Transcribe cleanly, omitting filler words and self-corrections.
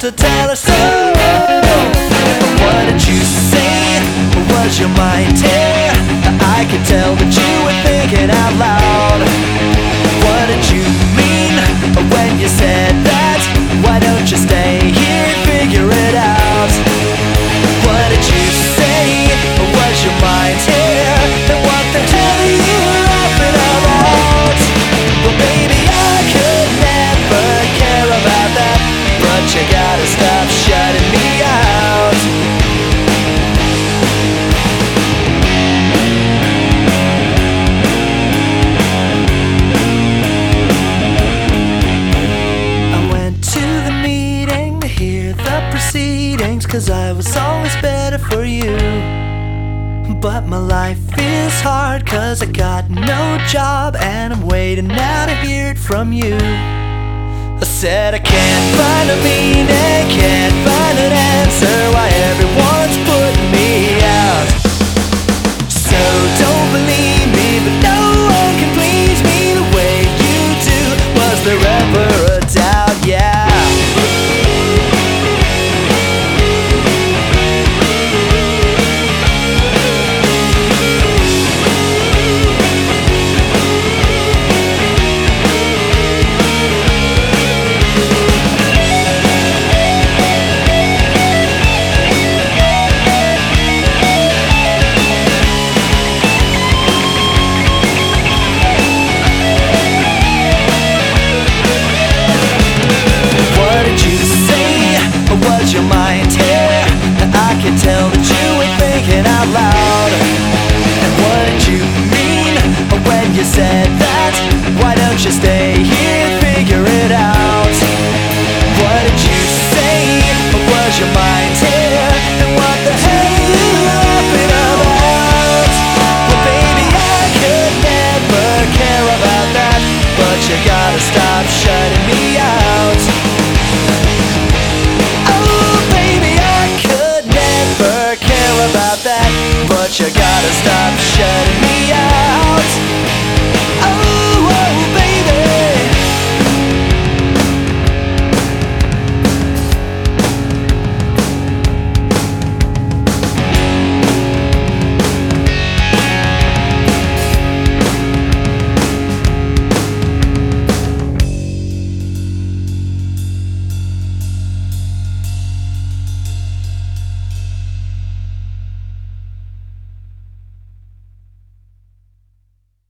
to tell her so. What did you say? Was your mind tear? I could tell that you were thinking out loud. What did you mean when you said that? Why don't you stay here and figure it out? What did you say? Was your mind here? And what the hell are you laughing about? Well baby, I could never care about that, but you gotta stop shutting me out. I went to the meeting to hear the proceedings, 'cause I was always better for you. But my life is hard 'cause I got no job, and I'm waiting now to hear it from you. I said I can't find a meaning, can't find an answer, why everyone's putting me out. So don't believe